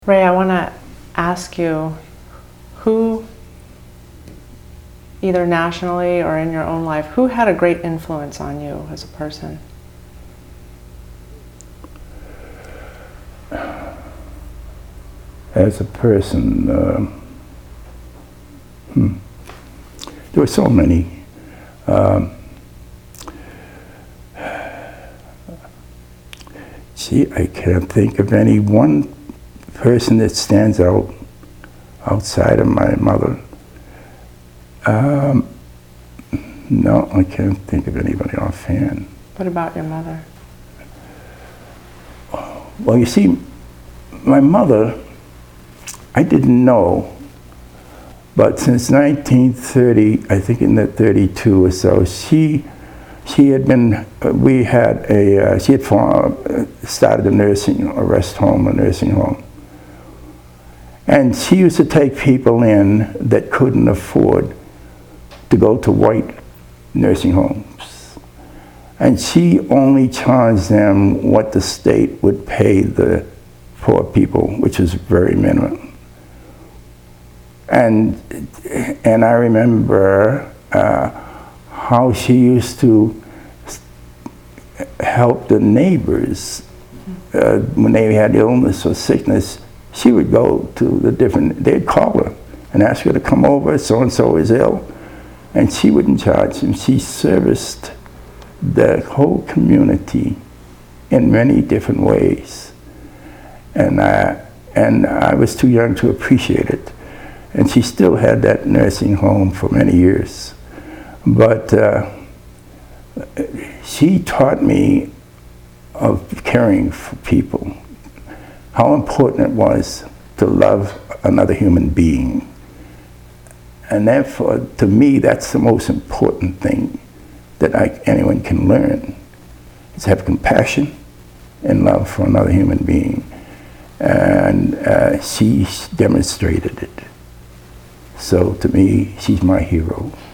Ray, I want to ask you, who, either nationally or in your own life, who had a great influence on you as a person? As a person, there were so many. I can't think of any one person that stands out outside of my mother. No, I can't think of anybody offhand. What about your mother? Well, you see, my mother, I didn't know, but since 1930, I think in the 32 or so, she had been, she had started a rest home, a nursing home. And she used to take people in that couldn't afford to go to white nursing homes. And she only charged them what the state would pay the poor people, which is very minimum. And I remember how she used to help the neighbors when they had illness or sickness. She would go to they'd call her and ask her to come over, so-and-so is ill, and she wouldn't charge them. She serviced the whole community in many different ways. And I was too young to appreciate it. And she still had that nursing home for many years. But she taught me of caring for people, how important it was to love another human being. And therefore, to me, that's the most important thing that anyone can learn, is have compassion and love for another human being. And she demonstrated it. So to me, she's my hero.